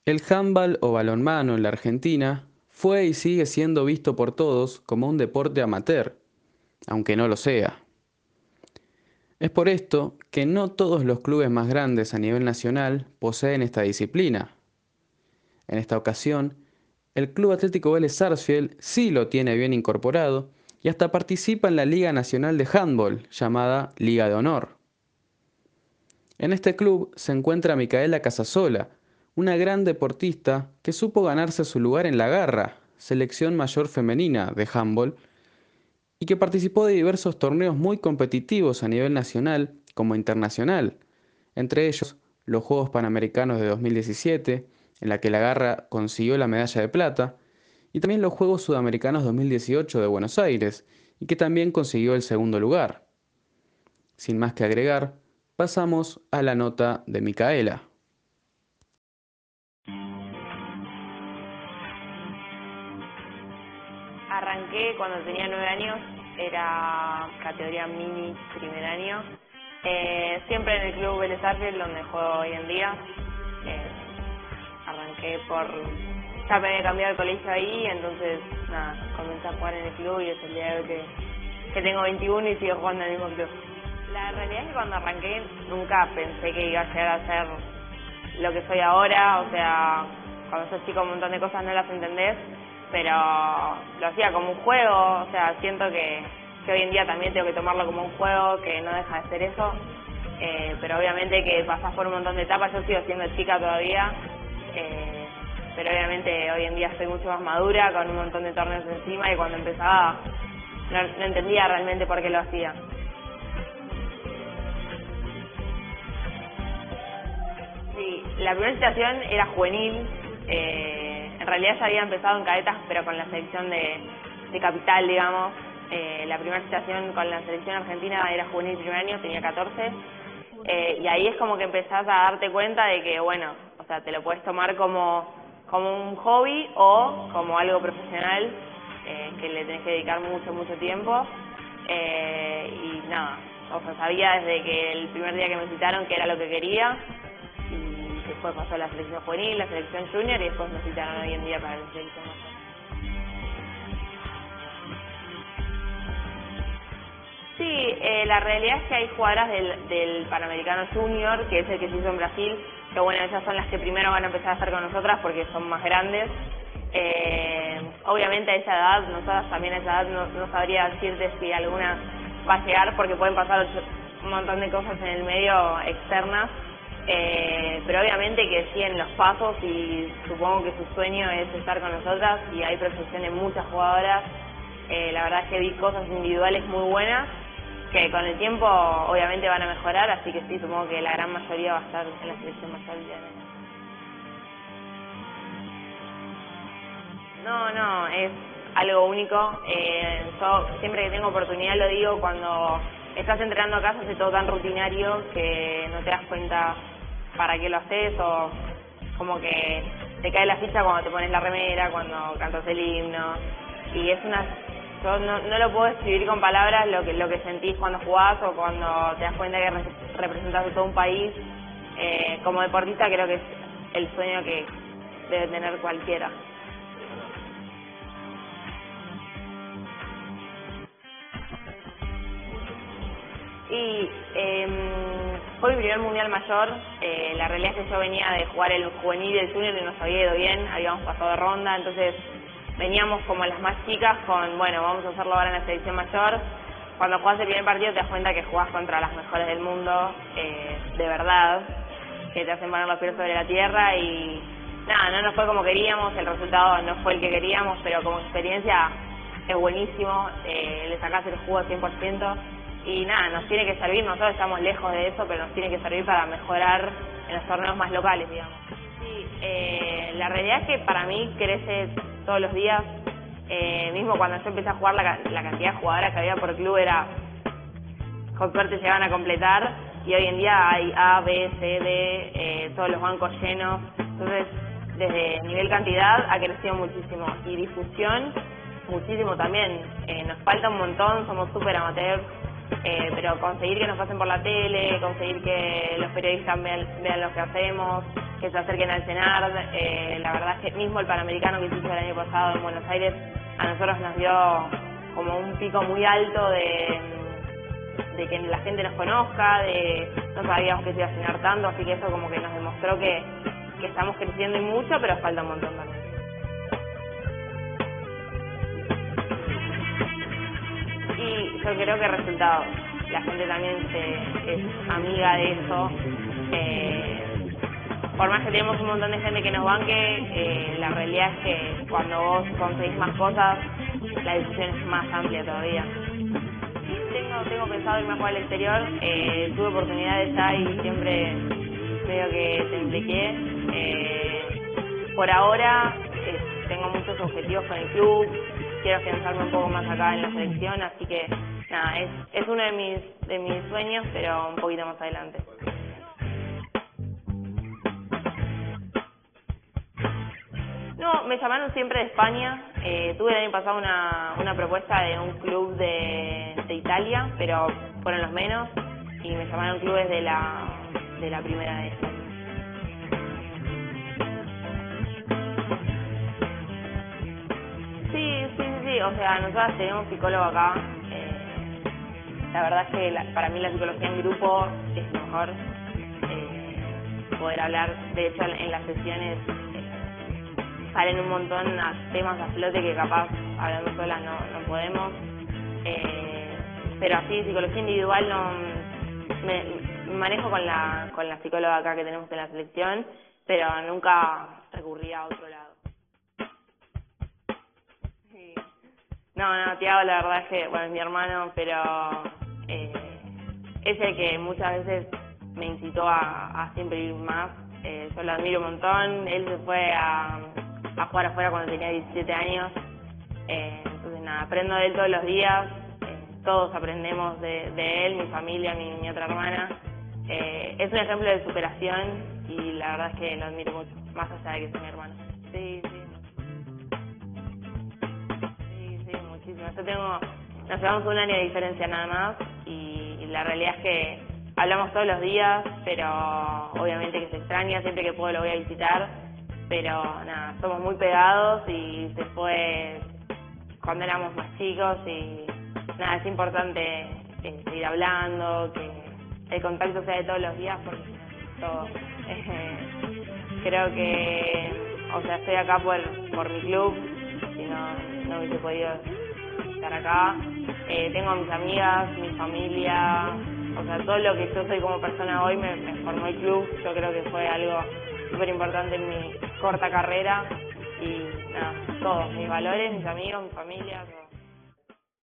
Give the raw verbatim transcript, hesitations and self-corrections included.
El handball o balonmano en la Argentina fue y sigue siendo visto por todos como un deporte amateur, aunque no lo sea. Es por esto que no todos los clubes más grandes a nivel nacional poseen esta disciplina. En esta ocasión, el Club Atlético Vélez Sarsfield sí lo tiene bien incorporado y hasta participa en la Liga Nacional de Handball, llamada Liga de Honor. En este club se encuentra Micaela Casasola, una gran deportista que supo ganarse su lugar en la Garra, selección mayor femenina de handball, y que participó de diversos torneos muy competitivos a nivel nacional como internacional, entre ellos los Juegos Panamericanos de dos mil diecisiete, en la que la Garra consiguió la medalla de plata, y también los Juegos Sudamericanos dos mil dieciocho de Buenos Aires, y que también consiguió el segundo lugar. Sin más que agregar, pasamos a la nota de Micaela. Arranqué cuando tenía nueve años, era categoría mini primer año. Eh, siempre en el club Vélez Sarsfield, donde juego hoy en día. Eh, arranqué por... Ya me había cambiado de colegio ahí, entonces nada, comencé a jugar en el club y es el día de hoy que, que tengo veintiuno y sigo jugando en el mismo club. La realidad es que cuando arranqué nunca pensé que iba a llegar a ser lo que soy ahora, o sea, cuando sos chico un montón de cosas no las entendés, pero lo hacía como un juego, o sea, siento que, que hoy en día también tengo que tomarlo como un juego, que no deja de ser eso, eh, pero obviamente que pasás por un montón de etapas, yo sigo siendo chica todavía, eh, pero obviamente hoy en día estoy mucho más madura, con un montón de torneos encima, y cuando empezaba no, no entendía realmente por qué lo hacía. Sí, la primera situación era juvenil, eh, en realidad ya había empezado en cadetas, pero con la selección de, de capital, digamos. Eh, la primera situación con la selección argentina era juvenil primer año, tenía catorce, eh, y ahí es como que empezás a darte cuenta de que, bueno, o sea, te lo puedes tomar como, como un hobby o como algo profesional, eh, que le tenés que dedicar mucho, mucho tiempo, eh, y nada, o sea, sabía desde que el primer día que me citaron que era lo que quería. Después pasó la selección juvenil, la selección junior y después me citaron hoy en día para la selección mayor. Sí, eh, la realidad es que hay jugadoras del, del Panamericano Junior, que es el que se hizo en Brasil, que bueno, ellas son las que primero van a empezar a estar con nosotras porque son más grandes. Eh, obviamente a esa edad, nosotras también a esa edad no, no sabría decirte si alguna va a llegar porque pueden pasar un montón de cosas en el medio externas. Eh, pero obviamente que siguen los pasos y supongo que su sueño es estar con nosotras y hay proyección de muchas jugadoras. Eh, la verdad es que vi cosas individuales muy buenas que con el tiempo obviamente van a mejorar, así que sí, supongo que la gran mayoría va a estar en la selección mayor. No, no, es algo único. Eh, yo siempre que tengo oportunidad lo digo, cuando estás entrenando acá se hace todo tan rutinario que no te das cuenta para qué lo haces, o como que te cae la ficha cuando te pones la remera, cuando cantas el himno, y es una... yo no, no lo puedo describir con palabras lo que lo que sentís cuando jugás o cuando te das cuenta que re representas a todo un país. Eh, como deportista creo que es el sueño que debe tener cualquiera. Y eh, fue mi primer mundial mayor. Eh, la realidad es que yo venía de jugar el juvenil y el junior y nos había ido bien, habíamos pasado de ronda, entonces veníamos como las más chicas con, bueno, vamos a hacerlo ahora en la selección mayor. Cuando jugás el primer partido te das cuenta que jugás contra las mejores del mundo, eh, de verdad, que te hacen poner los pies sobre la tierra, y nada, no nos fue como queríamos, el resultado no fue el que queríamos, pero como experiencia es buenísimo, eh, le sacás el jugo al cien por ciento. Y nada, nos tiene que servir, nosotros estamos lejos de eso, pero nos tiene que servir para mejorar en los torneos más locales, digamos. Sí, eh, la realidad es que para mí crece todos los días, eh, mismo cuando yo empecé a jugar la, la cantidad de jugadoras que había por club era, con suerte llegaban a completar, y hoy en día hay A, B, C, D, eh, todos los bancos llenos, entonces desde nivel cantidad ha crecido muchísimo, y difusión muchísimo también, eh, nos falta un montón, somos súper amateurs. eh, pero conseguir que nos pasen por la tele, conseguir que los periodistas vean, vean lo que hacemos, que se acerquen al CENARD, eh, la verdad es que mismo el Panamericano que se hizo el año pasado en Buenos Aires, a nosotros nos dio como un pico muy alto de, de que la gente nos conozca, de no sabíamos que se iba a llenar tanto, así que eso como que nos demostró que, que estamos creciendo y mucho, pero falta un montón también. Y yo creo que resultados. La gente también se, es amiga de eso. Eh, por más que tenemos un montón de gente que nos banque, eh, la realidad es que cuando vos conseguís más cosas, la discusión es más amplia todavía. Tengo, tengo pensado irme a jugar al exterior, eh, tuve oportunidades ya y siempre medio que temblequé. Eh, por ahora eh, tengo muchos objetivos con el club, quiero afianzarme un poco más acá en la selección, así que nada, es, es uno de mis, de mis sueños, pero un poquito más adelante. No, me llamaron siempre de España. Eh, tuve el año pasado una, una propuesta de un club de, de Italia, pero fueron los menos, y me llamaron clubes de la, de la primera de España. Sí, sí, sí, sí, o sea, nosotros tenemos psicólogo acá. Eh, la verdad es que la, para mí la psicología en grupo es mejor. Eh, poder hablar, de hecho en las sesiones salen un montón a temas a flote que capaz hablando solas no, no podemos, eh, pero así psicología individual no me, me manejo con la con la psicóloga acá que tenemos en la selección, pero nunca recurrí a otro lado. Sí. No, no, Tiago la verdad es que, bueno, es mi hermano, pero eh, es el que muchas veces me incitó a, a siempre ir más. Eh, yo lo admiro un montón, él se fue a a jugar afuera cuando tenía diecisiete años, eh, entonces nada, aprendo de él todos los días, eh, todos aprendemos de, de él, mi familia, mi, mi otra hermana, eh, es un ejemplo de superación y la verdad es que lo admiro mucho, más allá de que sea mi hermano. Sí, sí, sí, sí, muchísimo, yo tengo, nos llevamos un año de diferencia nada más y, y la realidad es que hablamos todos los días, pero obviamente que se extraña, siempre que puedo lo voy a visitar. Pero nada, somos muy pegados y se fue cuando éramos más chicos y nada, es importante eh, seguir hablando, que el contacto sea de todos los días porque todo. Eh, creo que, o sea, estoy acá por, por mi club, si no, no hubiese podido estar acá. Eh, tengo a mis amigas, mi familia, o sea, todo lo que yo soy como persona hoy me, me formó el club, yo creo que fue algo súper importante en mi corta carrera y nada, todos, mis valores, mis amigos, mi familia, todo.